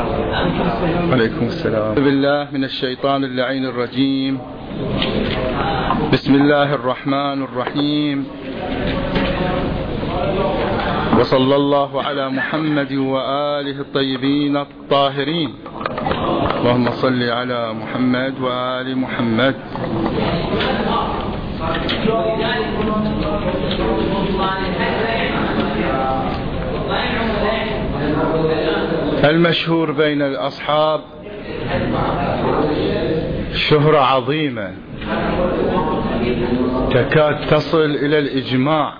عليكم السلام. بالله من الشيطان اللعين الرجيم. بسم الله الرحمن الرحيم، وصلى الله على محمد وآله الطيبين الطاهرين. اللهم صل على محمد وآل محمد. المشهور بين الأصحاب شهرة عظيمة تكاد تصل إلى الإجماع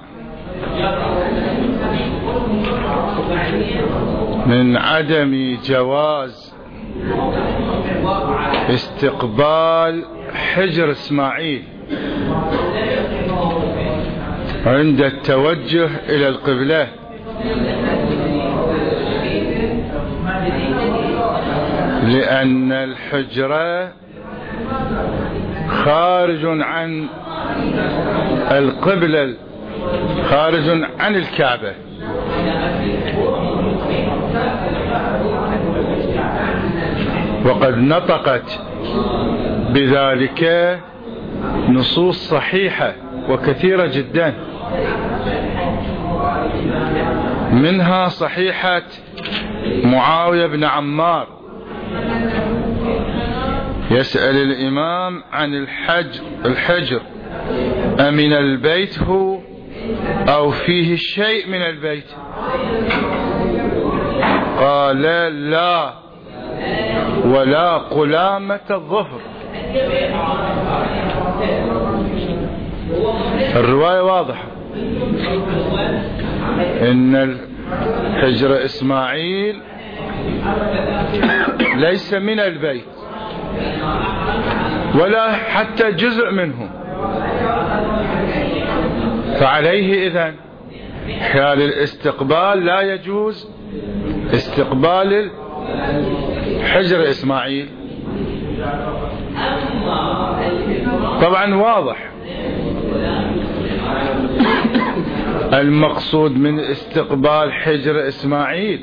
من عدم جواز استقبال حجر إسماعيل عند التوجه إلى القبلة، لأن الحجرة خارج عن القبلة، خارج عن الكعبة، وقد نطقت بذلك نصوص صحيحة وكثيرة جدا، منها صحيحة معاوية بن عمار يسأل الإمام عن الحجر أمن البيت هو أو فيه شيء من البيت؟ قال لا، ولا قلامة الظفر. الرواية واضحة إن حجر إسماعيل ليس من البيت ولا حتى جزء منه، فعليه إذن حال الاستقبال لا يجوز استقبال حجر إسماعيل. طبعا واضح المقصود من استقبال حجر إسماعيل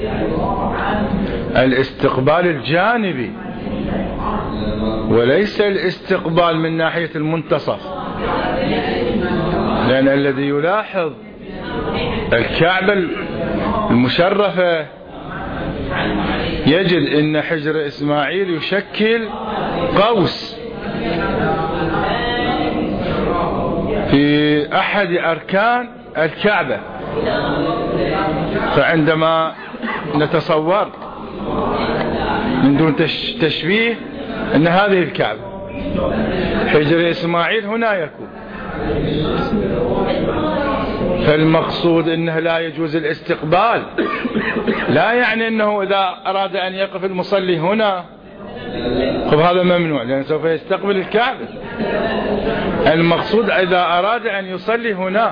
الاستقبال الجانبي، وليس الاستقبال من ناحية المنتصف، لأن الذي يلاحظ الكعبة المشرفة يجد أن حجر إسماعيل يشكل قوس في أحد أركان الكعبة، فعندما نتصور من دون تشبيه أن هذه الكعبة حجر إسماعيل هنا يكون، فالمقصود أنه لا يجوز الاستقبال، لا يعني أنه إذا أراد أن يقف المصلي هنا خب هذا ممنوع لأنه سوف يستقبل الكعبة. المقصود إذا أراد أن يصلي هنا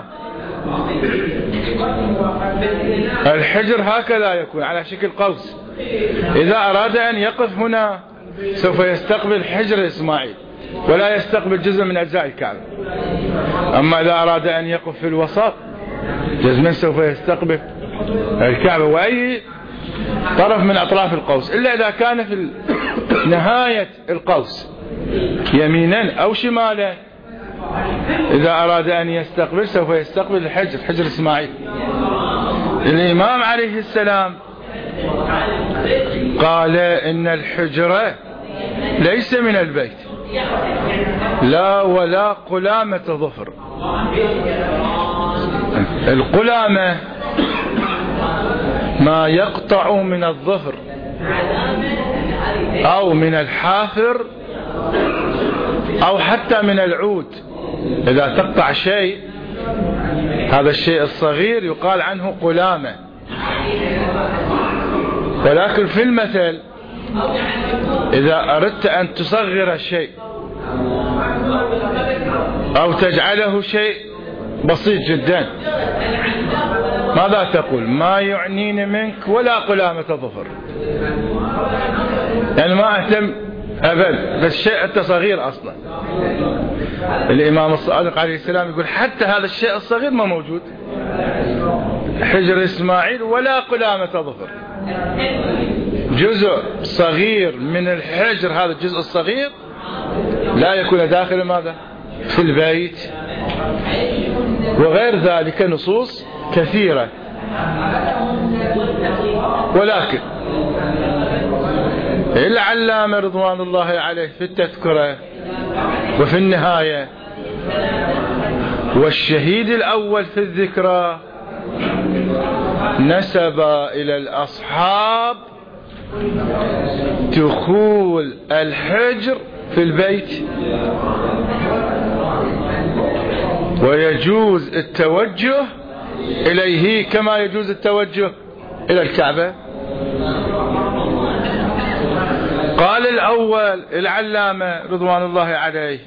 الحجر هكذا يكون على شكل قوس، إذا أراد أن يقف هنا سوف يستقبل حجر إسماعيل ولا يستقبل جزء من أجزاء الكعبة. أما إذا أراد أن يقف في الوسط جزء سوف يستقبل الكعبة وأي طرف من أطراف القوس، إلا إذا كان في نهاية القوس يمينا أو شمالا. إذا أراد أن يستقبل سوف يستقبل الحجر، حجر إسماعيل. الإمام عليه السلام قال إن الحجرة ليس من البيت، لا ولا قلامة ظفر. القلامة ما يقطع من الظفر أو من الحافر أو حتى من العود. إذا تقطع شيء هذا الشيء الصغير يقال عنه قلامة. ولكن في المثل إذا أردت أن تصغر الشيء أو تجعله شيء بسيط جدا ماذا تقول؟ ما يعنيني منك ولا قلامة ظفر، يعني ما أهتم أبد، بس شيء أنت صغير أصلا. الإمام الصادق عليه السلام يقول حتى هذا الشيء الصغير ما موجود، حجر إسماعيل ولا قلامة ظفر. جزء صغير من الحجر، هذا الجزء الصغير لا يكون داخل ماذا؟ في البيت. وغير ذلك نصوص كثيرة. ولكن العلامة رضوان الله عليه في التذكرة وفي النهاية والشهيد الأول في الذكرى نسب إلى الأصحاب دخول الحجر في البيت، ويجوز التوجه إليه كما يجوز التوجه إلى الكعبة. قال الأول العلامة رضوان الله عليه،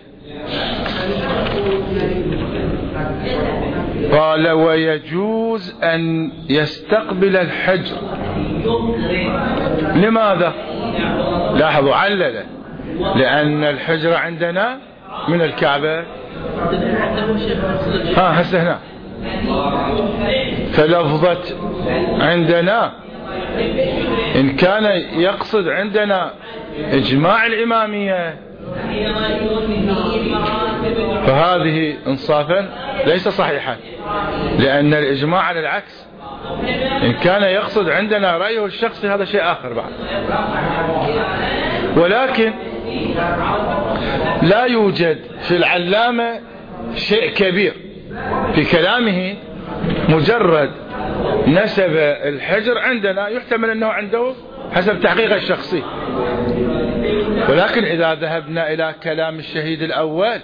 قال ويجوز أن يستقبل الحجر. لماذا؟ لاحظوا علله، لأن الحجر عندنا من الكعبة. هسه هنا فلفظة عندنا إن كان يقصد عندنا إجماع الإمامية فهذه إنصافا ليس صحيحا، لأن الإجماع على العكس. إن كان يقصد عندنا رأيه الشخصي هذا شيء آخر بعد. ولكن لا يوجد في العلامة شيء كبير في كلامه، مجرد نسب الحجر عندنا يحتمل أنه عنده حسب تحقيق الشخصي. ولكن إذا ذهبنا إلى كلام الشهيد الأول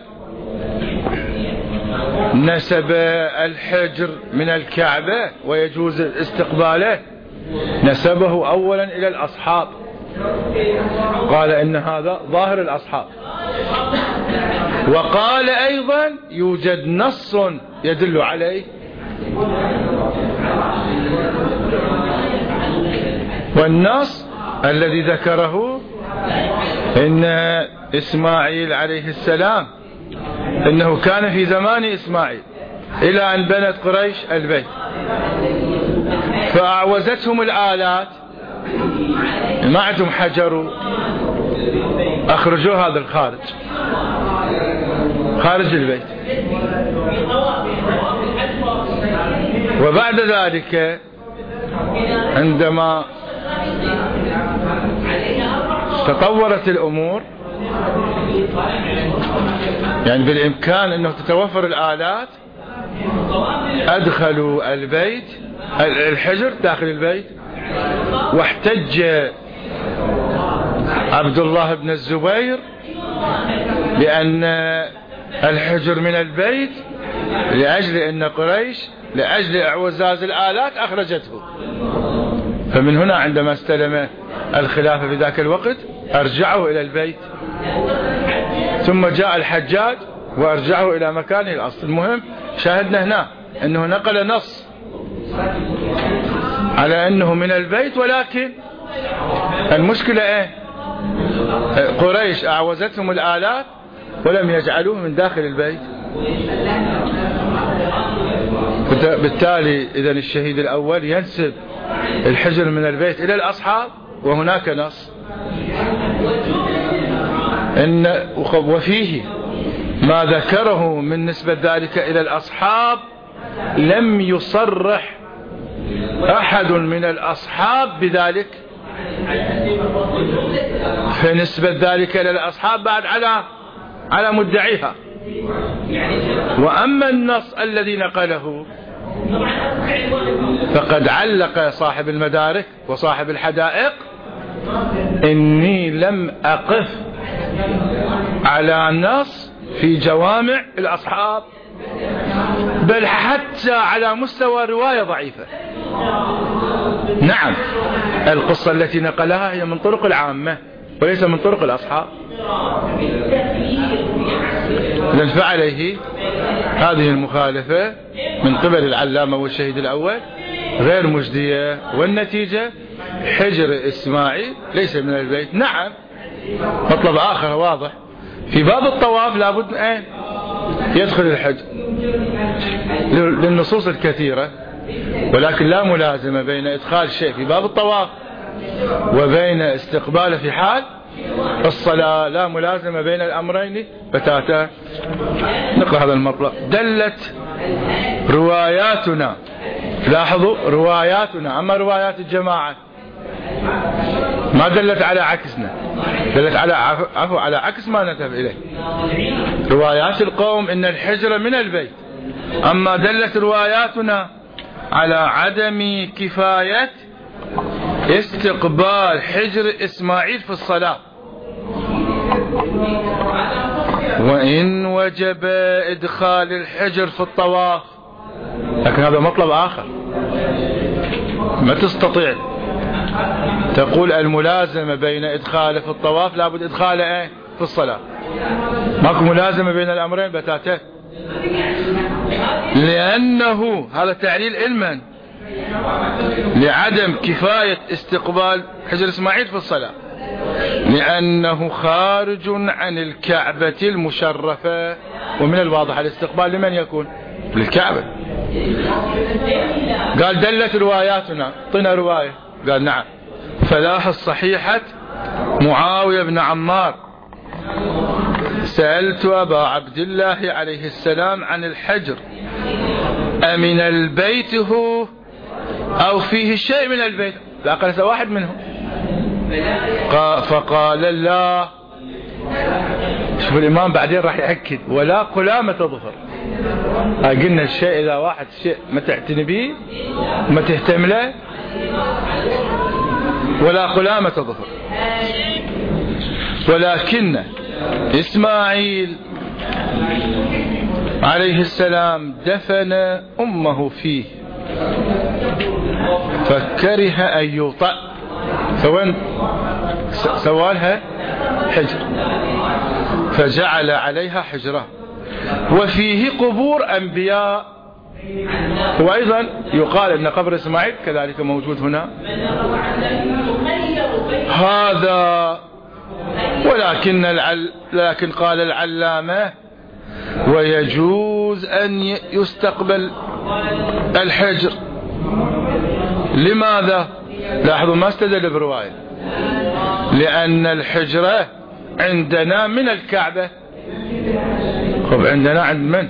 نسب الحجر من الكعبة ويجوز استقباله، نسبه أولا إلى الأصحاب، قال إن هذا ظاهر الأصحاب. وقال أيضا يوجد نص يدل عليه، والنص الذي ذكره إن إسماعيل عليه السلام إنه كان في زمان إسماعيل إلى أن بنت قريش البيت فأعوزتهم الآلات، ما عندهم حجر، أخرجوا هذا الخارج، خارج البيت. وبعد ذلك عندما تطورت الأمور، يعني بالإمكان أنه تتوفر الآلات، أدخلوا البيت الحجر داخل البيت. واحتج عبد الله بن الزبير بأن الحجر من البيت لأجل أن قريش لأجل اعوزاز الآلات أخرجته. فمن هنا عندما استلم الخلافة في ذاك الوقت أرجعه إلى البيت، ثم جاء الحجاج وأرجعه إلى مكانه الأصل. المهم شاهدنا هنا أنه نقل نص على أنه من البيت، ولكن المشكلة إيه؟ قريش أعوزتهم الآلات ولم يجعلوه من داخل البيت. بالتالي إذن الشهيد الأول ينسب الحجر من البيت إلى الأصحاب، وهناك نص إن وفيه ما ذكره من نسبة ذلك إلى الأصحاب لم يصرح أحد من الأصحاب بذلك، فنسبة ذلك إلى الأصحاب بعد على مدعيها. وأما النص الذي نقله فقد علق صاحب المدارك وصاحب الحدائق: إني لم أقف على نص في جوامع الأصحاب، بل حتى على مستوى رواية ضعيفة. نعم، القصة التي نقلها هي من طرق العامة وليس من طرق الأصحاب. إذن فعليه هذه المخالفة من قبل العلامة والشهيد الأول غير مجدية، والنتيجة حجر إسماعيل ليس من البيت. نعم، مطلب آخر واضح في باب الطواف لابد أن يدخل الحجر للنصوص الكثيرة، ولكن لا ملازمة بين إدخال شيء في باب الطواف وبين استقباله في حال الصلاة، لا ملازمة بين الأمرين بتاتا. نقرأ هذا المطلب. دلت رواياتنا، لاحظوا رواياتنا، أما روايات الجماعة ما دلت على عكسنا، دلت على على عكس ما نتبه إليه. روايات القوم إن الحجر من البيت، أما دلت رواياتنا على عدم كفاية استقبال حجر إسماعيل في الصلاة، وإن وجب إدخال الحجر في الطواف. لكن هذا مطلب آخر، ما تستطيع تقول الملازمة بين إدخاله في الطواف لابد إدخاله في الصلاة، ماكو ملازمة بين الأمرين بتاته، لأنه هذا تعليل علما لعدم كفاية استقبال حجر إسماعيل في الصلاة، لأنه خارج عن الكعبة المشرفة، ومن الواضح الاستقبال لمن يكون؟ للكعبة. قال دلت رواياتنا، طنا رواية، قال نعم. فلاحظ صحيحة معاوية بن عمار: سألت أبا عبد الله عليه السلام عن الحجر أمن البيت هو أو فيه شيء من البيت؟ لا قال واحد منهم، فقال لا. شوف الإمام بعدين راح يأكد: ولا قلامة ظفر. قلنا الشيء إذا واحد شيء ما تعتني به ما تهتم له، ولا قلامة ظفر. ولكن إسماعيل عليه السلام دفن أمه فيه فكره أن يوطأ، سوالها حجر فجعل عليها حجرة، وفيه قبور أنبياء. وأيضا يقال أن قبر إسماعيل كذلك موجود هنا. هذا لكن قال العلامة: ويجوز أن يستقبل الحجر. لماذا؟ لاحظوا ما استدل برواية، لأن الحجرة عندنا من الكعبة. طب عندنا عند من؟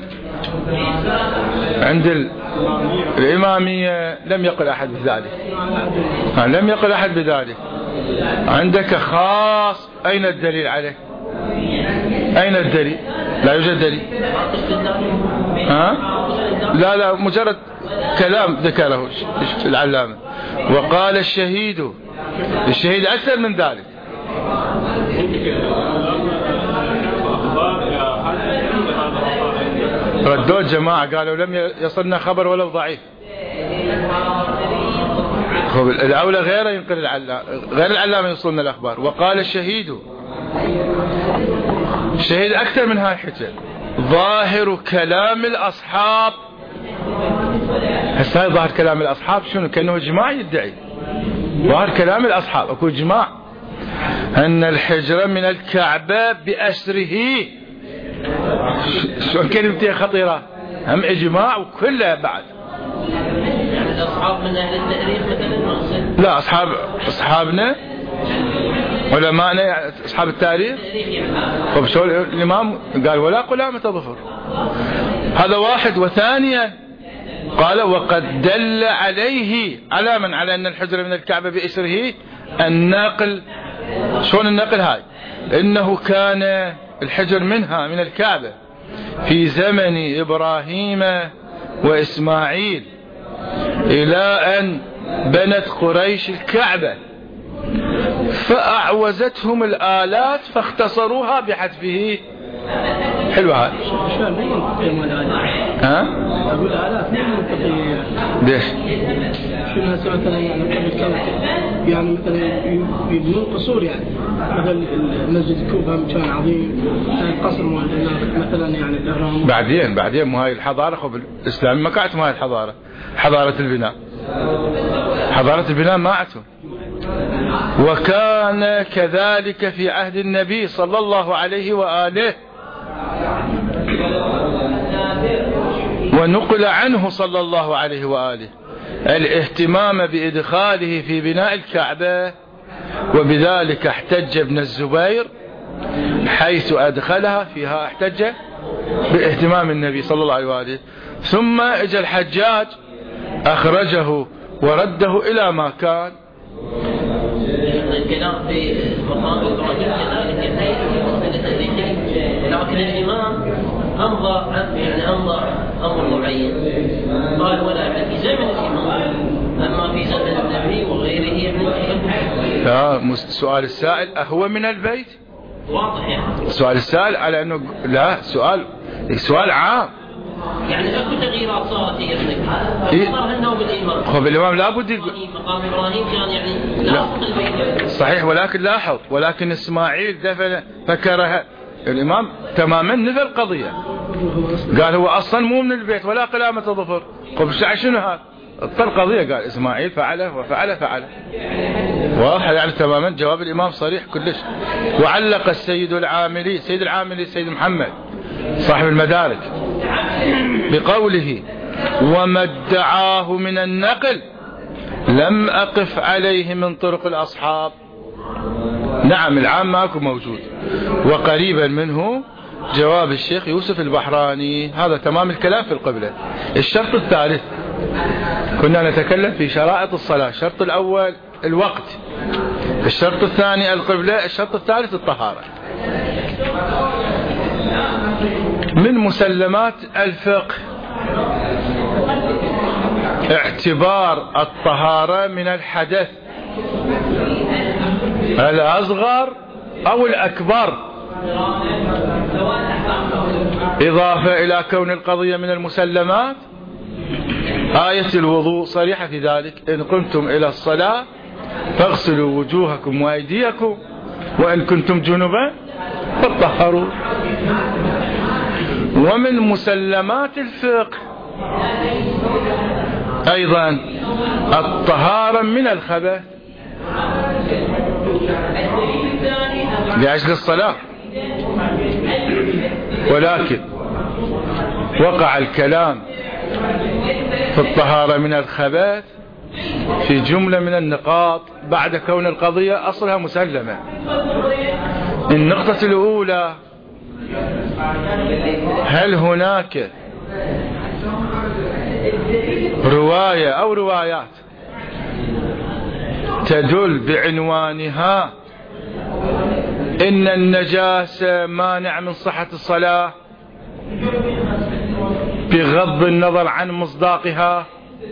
عند الإمامية لم يقل أحد بذلك، لم يقل أحد بذلك. عندك خاص، أين الدليل عليه؟ أين الدليل؟ لا يوجد دليل. لا مجرد كلام ذكره العلامة. وقال الشهيد أكثر من ذلك. ردوا الجماعة قالوا لم يصلنا خبر ولو ضعيف. الأولى غير ينقل غير العلامة يوصلنا الأخبار. وقال الشهيد أكثر من هاي الحجة. ظاهر كلام الأصحاب. هسه ظاهر كلام الأصحاب شنو؟ كأنه جماع يدعي. ظاهر كلام الأصحاب أكو جماع أن الحجرة من الكعبة بأسره. شو كلمتين خطيرة، هم إجماع وكلها بعد. يعني الأصحاب من أهل التاريخ مثلا؟ لا، أصحابنا علماءنا أصحاب التاريخ. طب شو الإمام قال ولا قلامة ظفر؟ هذا واحد. وثانيا قال: وقد دل عليه على من؟ على أن الحجر من الكعبة بإسره الناقل. شلون النقل هاي؟ إنه كان الحجر منها من الكعبة في زمن إبراهيم وإسماعيل إلى أن بنت قريش الكعبة، فأعوزتهم الآلات فاختصروها بحذفه. حلوة هاي. ها؟ أقول آلاف مو منطقية. ليش؟ شو الناس مثلا يعني مثلا يبنون قصور، يعني مثلا مسجد الكوفة كان عظيم، قصر مثلا يعني الأهرام. بعدين مو هاي الحضارة. خب الإسلام ما قعدت هاي الحضارة، حضارة البناء ما عتوا. وكان كذلك في عهد النبي صلى الله عليه وآله، ونقل عنه صلى الله عليه وآله الاهتمام بإدخاله في بناء الكعبة، وبذلك احتج ابن الزبير حيث أدخلها فيها، احتج باهتمام النبي صلى الله عليه وآله. ثم اجى الحجاج أخرجه ورده إلى ما كان. الكلام في مقام إبراهيم كذلك لكن الإمام أمضى أمر معين، قال ولا في زمن الإمام، أما في زمن النبي وغيره من سؤال السائل أهو من البيت؟ واضح يعني. سؤال السائل على أنه لا، سؤال عام، يعني اكو تغييرات صارت هي ابنك انه بالامام. خب الامام لابد مقام ابراهيم كان يعني لاصق البيت صحيح، ولكن لاحظ، ولكن اسماعيل دفن فكرها الامام تماما نفى القضيه، قال هو اصلا مو من البيت ولا قلامه ظفر. خب شنو هذا القضيه؟ قال اسماعيل فعله فعله واضح يعني تماما. جواب الامام صريح كلش. وعلق السيد العاملي، سيد محمد صاحب المدارك بقوله وما ادعاه من النقل لم أقف عليه من طرق الأصحاب. نعم العام ماكو موجود، وقريبا منه جواب الشيخ يوسف البحراني. هذا تمام الكلام في القبلة. الشرط الثالث، كنا نتكلم في شرائط الصلاة. الشرط الأول الوقت، الشرط الثاني القبلة، الشرط الثالث الطهارة. من مسلمات الفقه اعتبار الطهارة من الحدث الأصغر أو الأكبر، إضافة إلى كون القضية من المسلمات. آية الوضوء صريحة في ذلك: إن قمتم إلى الصلاة فاغسلوا وجوهكم وأيديكم وإن كنتم جنبا فاطهروا. ومن مسلمات الفقه أيضا الطهارة من الخبث لأجل الصلاة، ولكن وقع الكلام في الطهارة من الخبث في جملة من النقاط بعد كون القضية أصلها مسلمة. النقطة الأولى: هل هناك رواية أو روايات تدل بعنوانها إن النجاسة مانع من صحة الصلاة بغض النظر عن مصداقها،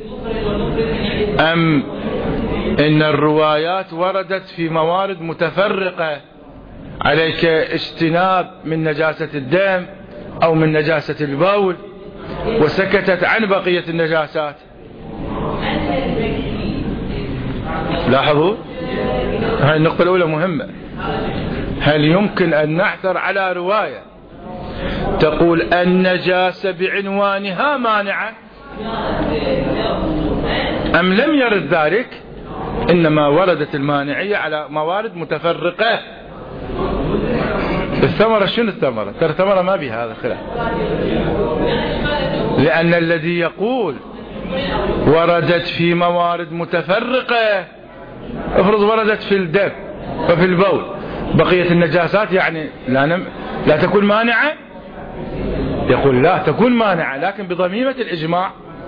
أم إن الروايات وردت في موارد متفرقة عليك اجتناب من نجاسة الدم أو من نجاسة البول وسكتت عن بقية النجاسات؟ لاحظوا هذه النقطة الأولى مهمة. هل يمكن أن نعثر على رواية تقول النجاسة بعنوانها مانعة، أم لم يرد ذلك؟ إنما وردت المانعية على موارد متفرقة. الثمرة شنو الثمرة؟ ترى الثمرة ما بها هذا خلاف، لأن الذي يقول وردت في موارد متفرقة، افرض وردت في الدم وفي البول، بقية النجاسات يعني لا تكون مانعة؟ يقول لا تكون مانعة، لكن بضميمة الإجماع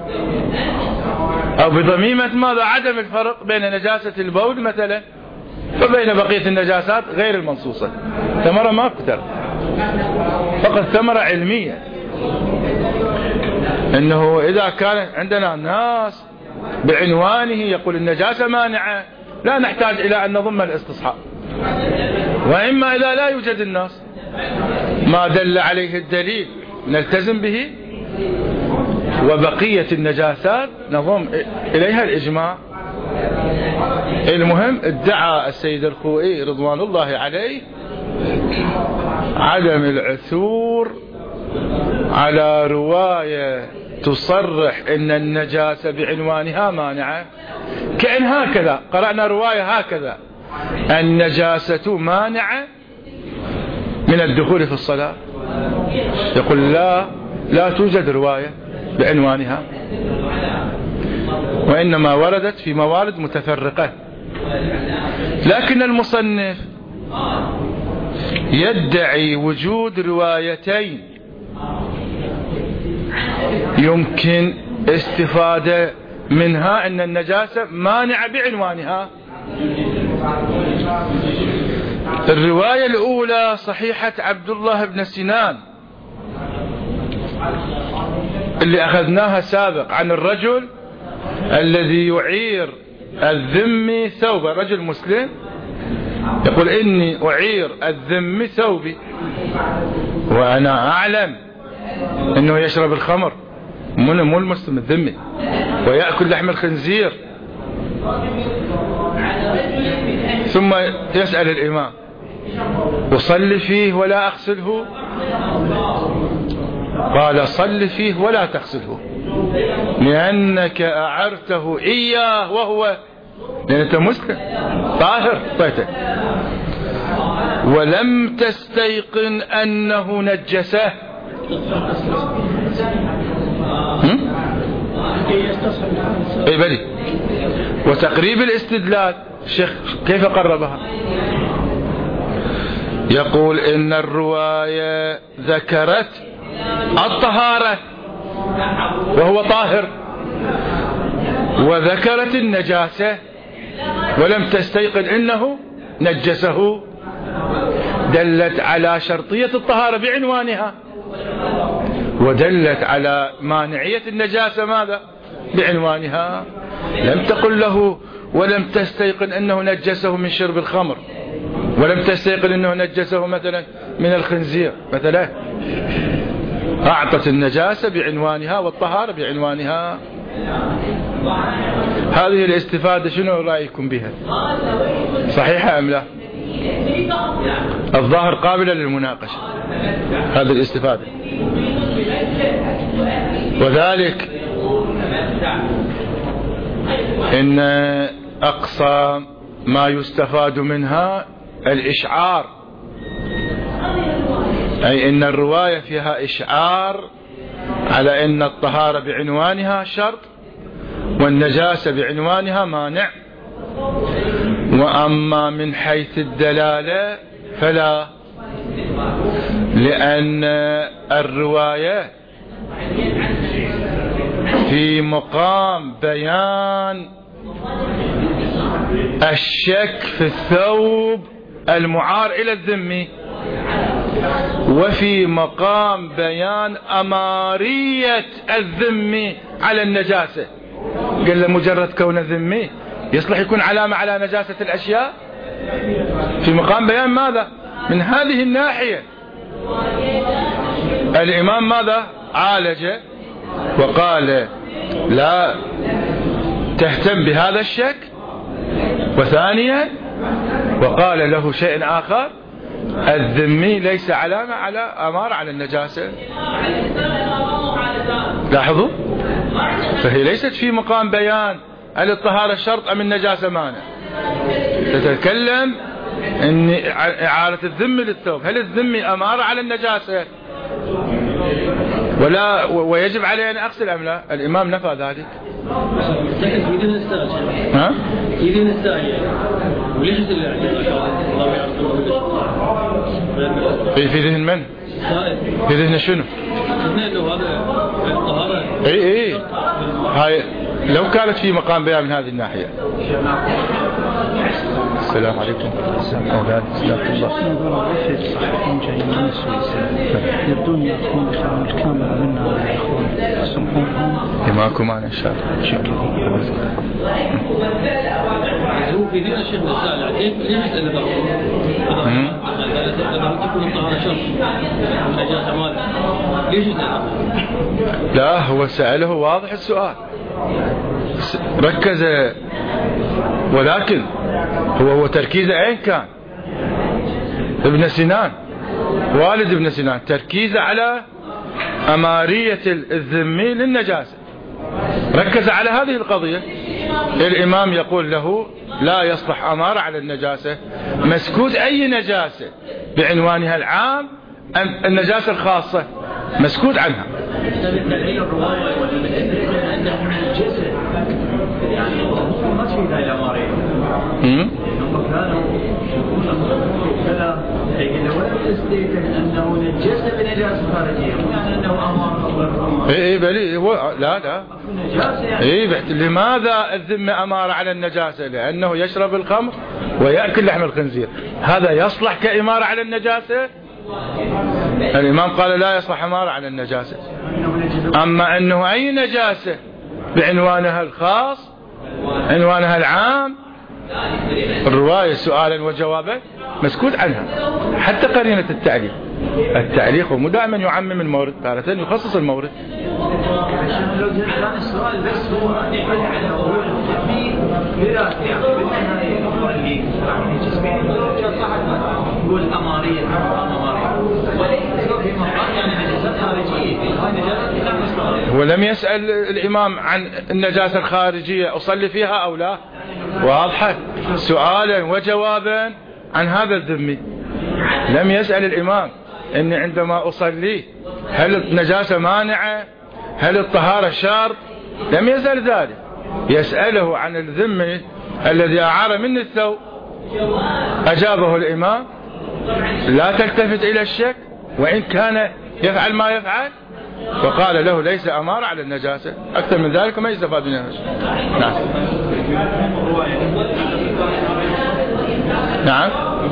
أو بضميمة ماذا؟ عدم الفرق بين نجاسة البول مثلا وبين بقية النجاسات غير المنصوصة. ثمرة ما كتر، فقط ثمرة علمية، إنه إذا كان عندنا ناس بعنوانه يقول النجاسة مانعة لا نحتاج إلى أن نضم الاستصحاب، وإما إذا لا يوجد الناس ما دل عليه الدليل نلتزم به، وبقية النجاسات نضم إليها الإجماع. المهم ادعى السيد الخوئي رضوان الله عليه عدم العثور على رواية تصرح ان النجاسة بعنوانها مانعة، كأن هكذا قرأنا رواية هكذا: النجاسة مانعة من الدخول في الصلاة. يقول لا توجد رواية بعنوانها. وإنما وردت في موارد متفرقة. لكن المصنف يدعي وجود روايتين يمكن استفادة منها أن النجاسة مانعة بعنوانها. الرواية الأولى صحيحة عبد الله بن سنان اللي أخذناها سابق عن الرجل الذي يعير الذمي ثوبه، رجل مسلم يقول إني أعير الذمي ثوبي وأنا أعلم أنه يشرب الخمر، مو المسلم الذمي، ويأكل لحم الخنزير. ثم يسأل الإمام أصلي فيه ولا أغسله؟ قال صل فيه ولا تغسله لأنك أعرته إياه وهو، لأن أنت مسلم طاهر طيته، ولم تستيقن أنه نجسه. اي بلي. وتقريب الاستدلال الشيخ كيف قربها؟ يقول إن الرواية ذكرت الطهارة وهو طاهر، وذكرت النجاسة ولم تستيقن إنه نجسه، دلت على شرطية الطهارة بعنوانها، ودلت على مانعية النجاسة ماذا؟ بعنوانها. لم تقل له ولم تستيقن أنه نجسه من شرب الخمر، ولم تستيقن أنه نجسه مثلا من الخنزير مثلا. أعطت النجاسة بعنوانها والطهارة بعنوانها. هذه الاستفادة شنو رأيكم بها؟ صحيحة أم لا؟ الظاهر قابلة للمناقشة هذه الاستفادة، وذلك إن أقصى ما يستفاد منها الإشعار، أي إن الرواية فيها إشعار على إن الطهارة بعنوانها شرط والنجاسة بعنوانها مانع. وأما من حيث الدلالة فلا، لأن الرواية في مقام بيان الشك في الثوب المعار إلى الذمي، وفي مقام بيان أمارية الذمي على النجاسة. قال له مجرد كون ذمي يصلح يكون علامة على نجاسة الأشياء؟ في مقام بيان ماذا؟ من هذه الناحية الإمام ماذا؟ عالج وقال لا تهتم بهذا الشك، وثانيا وقال له شيء آخر، الذمي ليس علامة على أمار على النجاسة. لاحظوا، فهي ليست في مقام بيان هل الطهارة شرط أم النجاسة مانع، تتكلم أن إعارة الذمي للثوب، هل الذمي أمارة على النجاسة ولا ويجب عليه أن أغسل أم لا؟ الإمام نفى ذلك. ها؟ في ذهن من؟ في ذهن شنو؟ اي هاي لو كانت في مقام بيان من هذه الناحية. السلام عليكم. أولاد استغفر الله. يبدون يأخذون الكاميرا منا يا إخوان، سمحوهم. معكم معنا إن شاء الله. شكرا. هو في ذي الشيخ السائل ليش يسأل بعض؟ تكون الطهارة شرط النجاسة مال، ليش يسأل؟ لا هو سأله واضح السؤال، ركز، ولكن هو تركيزه أين كان؟ ابن سنان، والد ابن سنان، تركيزه على أمارية الذمي للنجاسة، ركز على هذه القضية. الإمام يقول له لا يصلح أمارة على النجاسة، مسكوت أي نجاسة بعنوانها العام أم النجاسة الخاصة، مسكوت عنها. يعني ما تفيد هاي الأمارين. كانوا كلام ولم يستيقن أنه نجس بنجاسة خارجية، يعني أنه أمار. إيه بلي لا إيه لماذا الذمة أمارة على النجاسة؟ لأنه يشرب الخمر ويأكل لحم الخنزير، هذا يصلح كإمارة على النجاسة؟ الإمام قال لا يصلح أمارة على النجاسة. أما أنه أي نجاسة بعنوانها الخاص عنوانها العام، الرواية سؤالا وجوابا مسكوت عنها، حتى قرينة التعليق هو دائما يعمم المورد، تارة يخصص المورد. كان السؤال بس هو يقول أمارية هو لم يسأل الإمام عن النجاسة الخارجية أصلي فيها أو لا، واضحة سؤالا وجوابا عن هذا الذمي. لم يسأل الإمام إني عندما أصلي هل النجاسة مانعة، هل الطهارة شرط، لم يسأل ذلك. يسأله عن الذمي الذي أعار منه الثوب. أجابه الإمام لا تلتفت إلى الشك وإن كان يفعل ما يفعل، وقال له ليس أمار على النجاسة. أكثر من ذلك ما يستفاد منه. نعم نعم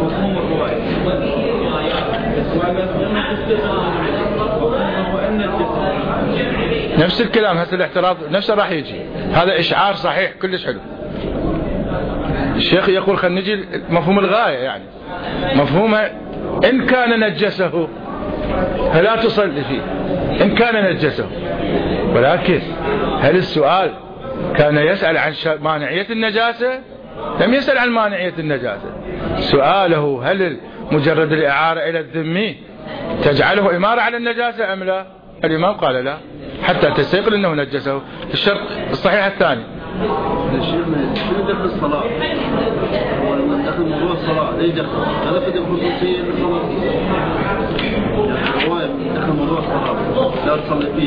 نفس الكلام. هسه الاعتراض نفسه راح يجي، هذا إشعار صحيح كلش حلو. الشيخ يقول خلينا نجي مفهوم الغاية، يعني مفهومه إن كان نجسه فلا تصلي فيه إن كان نجسه، ولكن هل السؤال كان يسأل عن مانعية النجاسة؟ لم يسأل عن مانعية النجاسة. سؤاله هل مجرد الإعارة إلى الذمي تجعله إمارة على النجاسة أم لا؟ الإمام قال لا حتى تستيقن أنه نجسه. الشرط الصحيح الثاني. شو دخل الصلاة؟ دخل موضوع الصلاة ليش دخل؟ هذا في الخصوصية الصلاة. رواية دخل موضوع الصلاة لا تصلي فيه.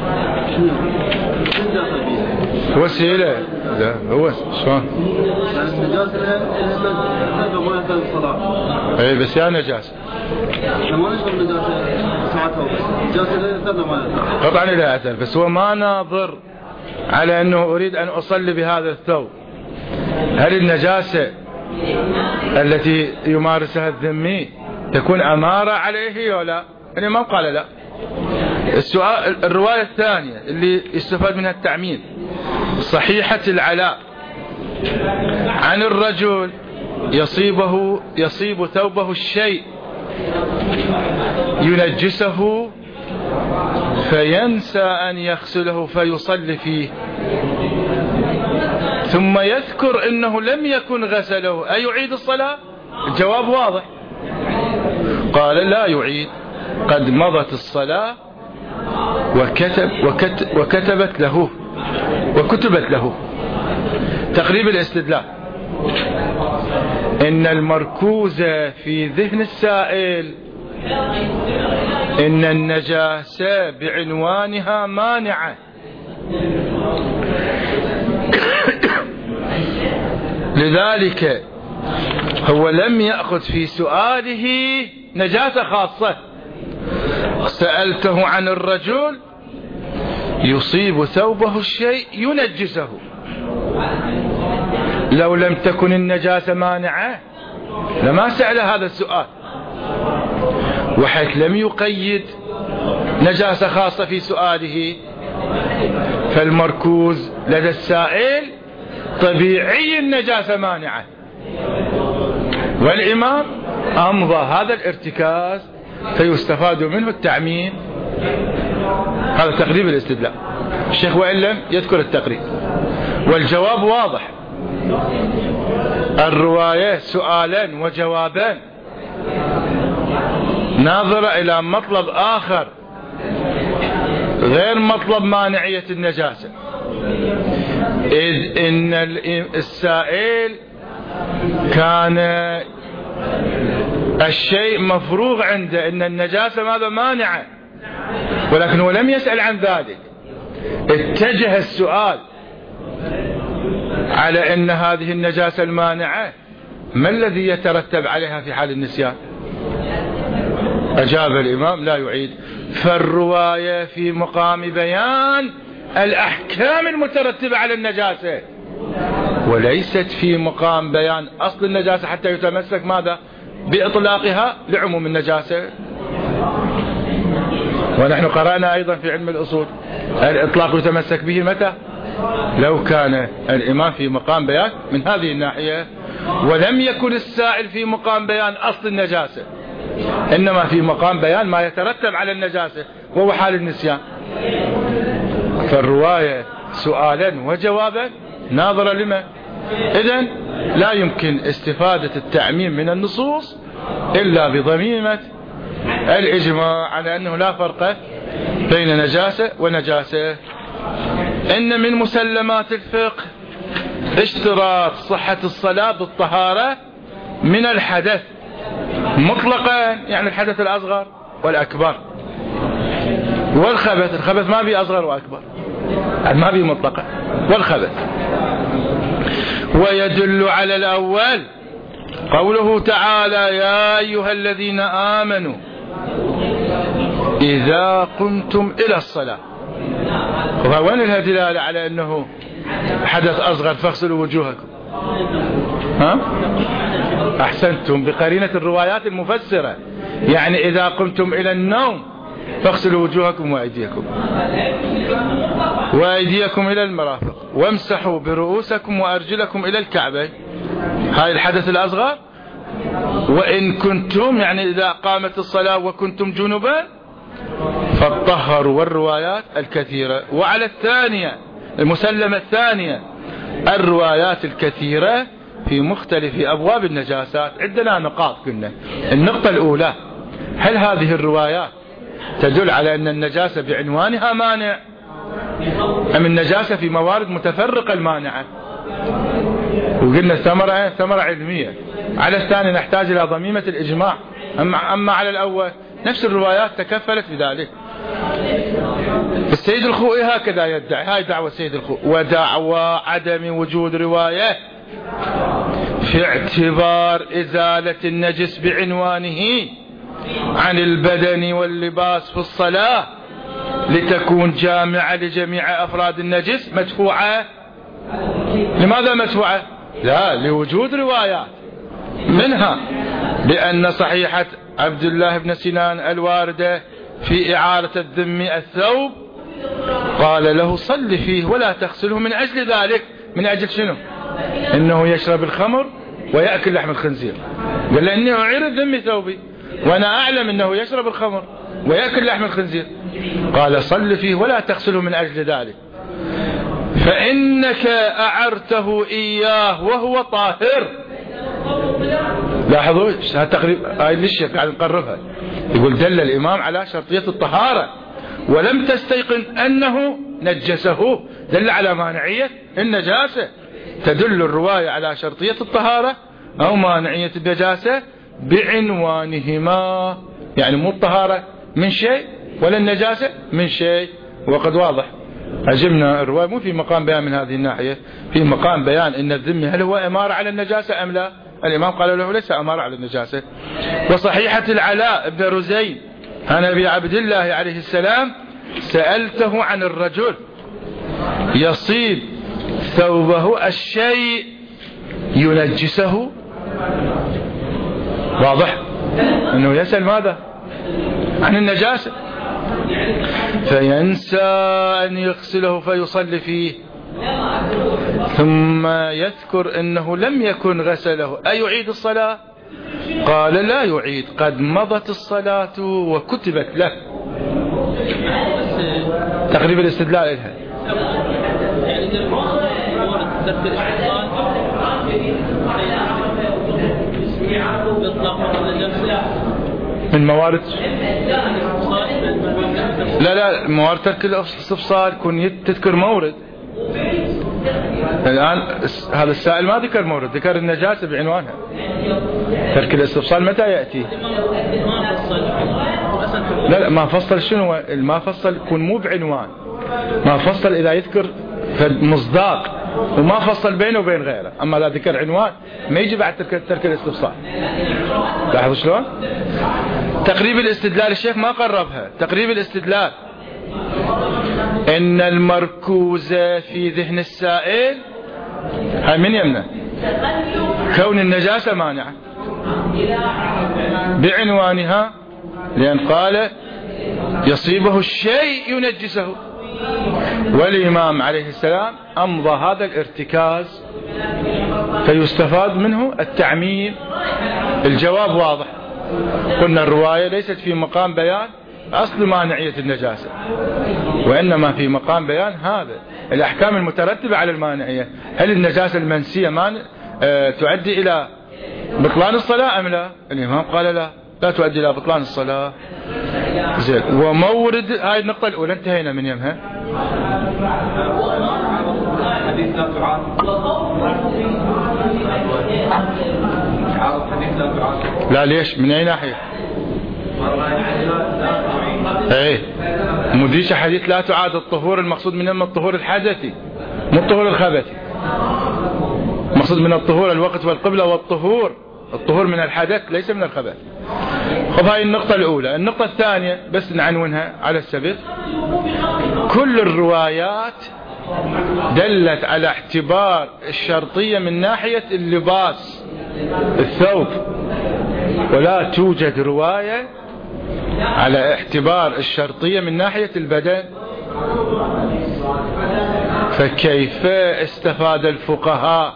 شو دخل فيه؟ وسيلة. لا هو شلون؟ يعني النجاسة لا ما يدخل الصلاة. إيه بس يا نجاسة. ما نشرب النجاسة ساعتها النجاسة لا يدخل ما يدخل. طبعا لا أثر، بس هو ما ناظر على أنه أريد أن أصلي بهذا الثوب. هل النجاسة التي يمارسها الذمي تكون أمارة عليه ولا؟ الإمام قال لا. السؤال الرواية الثانية اللي يستفاد منها التعميم، صحيحة العلاء عن الرجل يصيب ثوبه الشيء ينجسه فينسى أن يغسله فيصلي فيه ثم يذكر إنه لم يكن غسله، أيعيد الصلاة؟ الجواب واضح، قال لا يعيد، قد مضت الصلاة وكتبت له. تقريب الاستدلال إن المركوز في ذهن السائل إن النجاسة بعنوانها مانعة، لذلك هو لم يأخذ في سؤاله نجاسة خاصة. سألته عن الرجل يصيب ثوبه الشيء ينجسه، لو لم تكن النجاسة مانعة لما سأل هذا السؤال، وحيث لم يقيد نجاسة خاصة في سؤاله فالمركوز لدى السائل طبيعي النجاسة مانعة، والإمام أمضى هذا الارتكاز فيستفاد منه التعميم. هذا تقريب الاستدلال. الشيخ وإن لم يذكر التقريب، والجواب واضح. الرواية سؤالا وجوابان ناظرة إلى مطلب آخر غير مطلب مانعية النجاسة، إذ إن السائل كان الشيء مفروغ عنده إن النجاسة ماذا مانعة، ولكن هو لم يسأل عن ذلك، اتجه السؤال على أن هذه النجاسة المانعة ما الذي يترتب عليها في حال النسيان؟ أجاب الإمام لا يعيد. فالرواية في مقام بيان الأحكام المترتبة على النجاسة، وليست في مقام بيان أصل النجاسة حتى يتمسك ماذا؟ بإطلاقها لعموم النجاسة. ونحن قرأنا أيضا في علم الأصول الإطلاق يتمسك به متى؟ لو كان الإمام في مقام بيان من هذه الناحية، ولم يكن السائل في مقام بيان أصل النجاسة، إنما في مقام بيان ما يترتب على النجاسة وهو حال النسيان. فالرواية سؤالا وجوابا ناظرة لما؟ إذن لا يمكن استفادة التعميم من النصوص إلا بضميمة الإجماع على أنه لا فرق بين نجاسة ونجاسة. إن من مسلمات الفقه اشتراط صحة الصلاة بالطهارة من الحدث مطلقا، يعني الحدث الأصغر والأكبر، والخبث. الخبث ما بي أصغر وأكبر، ما بي مطلقا، والخبث. ويدل على الأول قوله تعالى يا أيها الذين آمنوا إذا قمتم إلى الصلاة. وين الدلالة على أنه حدث أصغر فاغسلوا وجوهكم؟ ها؟ أحسنتم، بقرينة الروايات المفسرة، يعني إذا قمتم إلى النوم فاغسلوا وجوهكم وأيديكم إلى المرافق وامسحوا برؤوسكم وأرجلكم إلى الكعبين. هاي الحدث الأصغر. وإن كنتم، يعني إذا قامت الصلاة وكنتم جنبا فالطهروا، والروايات الكثيرة. وعلى الثانية المسلمة الثانية الروايات الكثيرة في مختلف أبواب النجاسات. عندنا نقاط قلنا. النقطة الأولى، هل هذه الروايات تدل على أن النجاسة بعنوانها مانع أم النجاسة في موارد متفرقة المانعة؟ وقلنا ثمرة علمية. على الثاني نحتاج إلى ضميمة الإجماع. أما على الأول نفس الروايات تكفلت بذلك. السيد الخوئي هكذا يدعي، هاي دعوة السيد الخوئي، ودعوى عدم وجود رواية في اعتبار إزالة النجس بعنوانه عن البدن واللباس في الصلاة لتكون جامعة لجميع أفراد النجس مدفوعة. لماذا مدفوعة؟ لا، لوجود روايات، منها لأن صحيحة عبد الله بن سنان الواردة في إعارة الذمي الثوب قال له صل فيه ولا تغسله من أجل ذلك. من أجل شنو؟ إنه يشرب الخمر ويأكل لحم الخنزير. قال له إني أعير الذمي ثوبي وأنا أعلم إنه يشرب الخمر ويأكل لحم الخنزير. قال صل فيه ولا تغسله من أجل ذلك، فإنك أعرته إياه وهو طاهر. لاحظوا هذا تقريب هاي للشيخ قاعد نقربها. يقول دل الإمام على شرطية الطهارة ولم تستيقن أنه نجسه، دل على مانعية النجاسة. تدل الرواية على شرطية الطهارة أو مانعية النجاسة بعنوانهما، يعني مو الطهارة من شيء ولا النجاسة من شيء. وقد واضح أجبنا الرواية مو في مقام بيان من هذه الناحية، في مقام بيان إن الذمي هل هو إمارة على النجاسة أم لا. الإمام قال له ليس أمارة على النجاسة. وصحيحة العلاء بن رزين عن أبي عبد الله عليه السلام سألته عن الرجل يصيب ثوبه الشيء ينجسه. واضح أنه يسأل ماذا؟ عن النجاسة. فينسى أن يغسله فيصلي فيه، ثم يذكر أنه لم يكن غسله، أيعيد الصلاة؟ قال لا يعيد، قد مضت الصلاة وكتبت له. تقريبا الاستدلال لها من موارد لا موارد ترك الاستفصال كن تذكر مورد. الآن هذا السائل ما ذكر مورد، ذكر النجاسة بعنوانها. ترك الاستفصال متى يأتي؟ لا ما فصل. شنو ما فصل؟ يكون مو بعنوان، ما فصل إذا يذكر مصداق وما فصل بينه وبين غيره. أما إذا ذكر عنوان ما يجي بعد ترك الاستفصال. لاحظوا شلون؟ تقريب الاستدلال الشيخ ما قربها. تقريب الاستدلال إن المركوز في ذهن السائل هاي من يمنه كون النجاسة مانعة بعنوانها، لأن قال يصيبه الشيء ينجسه، والإمام عليه السلام أمضى هذا الارتكاز فيستفاد منه التعميم. الجواب واضح، قلنا الرواية ليست في مقام بيان أصل مانعية النجاسة، وإنما في مقام بيان هذا الأحكام المترتبة على المانعية. هل النجاسة المنسية تؤدي إلى بطلان الصلاة أم لا؟ الإمام قال لا تؤدي إلى بطلان الصلاة. زين، ومورد هاي النقطة الأولى انتهينا من يمها. لا ليش؟ من أي ناحية؟ ايه مديش حديث لا تعاد الطهور، المقصود منه الطهور الحدثي مو الطهور الخبثي. المقصود من الطهور الوقت والقبلة، والطهور الطهور من الحدث ليس من الخبث. خب هاي النقطة الأولى. النقطة الثانية بس نعنونها على السبق، كل الروايات دلت على اعتبار الشرطية من ناحية اللباس الثوب، ولا توجد رواية على اعتبار الشرطية من ناحية البدن. فكيف استفاد الفقهاء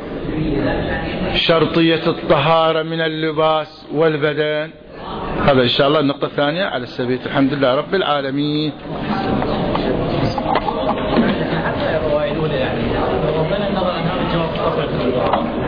شرطية الطهارة من اللباس والبدن؟ هذا إن شاء الله النقطة الثانية على السبيل. الحمد لله رب العالمين. حتى الرواية الأولى يعني ربنا نظر أنها الجواب